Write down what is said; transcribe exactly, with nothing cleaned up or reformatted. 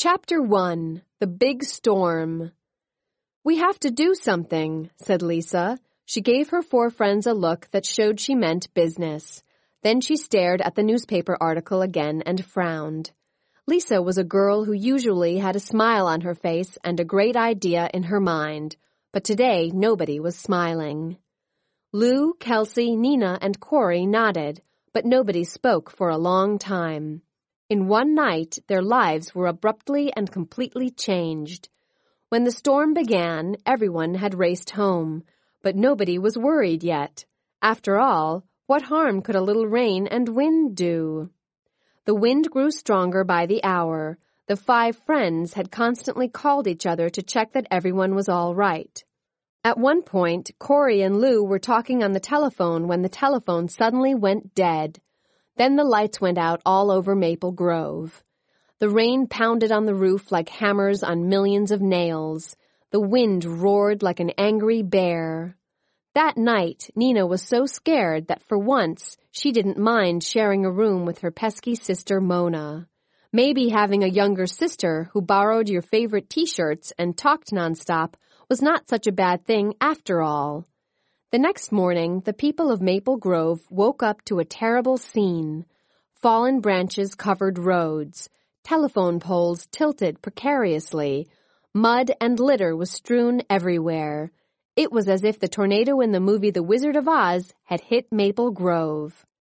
Chapter one. The Big Storm. "We have to do something," said Lisa. She gave her four friends a look that showed she meant business. Then she stared at the newspaper article again and frowned. Lisa was a girl who usually had a smile on her face and a great idea in her mind, but today nobody was smiling. Lou, Kelsey, Nina, and Corey nodded, but nobody spoke for a long time. In one night, their lives were abruptly and completely changed. When the storm began, everyone had raced home, but nobody was worried yet. After all, what harm could a little rain and wind do? The wind grew stronger by the hour. The five friends had constantly called each other to check that everyone was all right. At one point, Corey and Lou were talking on the telephone when the telephone suddenly went dead. Then the lights went out all over Maple Grove. The rain pounded on the roof like hammers on millions of nails. The wind roared like an angry bear. That night, Nina was so scared that for once she didn't mind sharing a room with her pesky sister Mona. Maybe having a younger sister who borrowed your favorite t-shirts and talked nonstop was not such a bad thing after all. The next morning, the people of Maple Grove woke up to a terrible scene. Fallen branches covered roads. Telephone poles tilted precariously. Mud and litter was strewn everywhere. It was as if the tornado in the movie The Wizard of Oz had hit Maple Grove.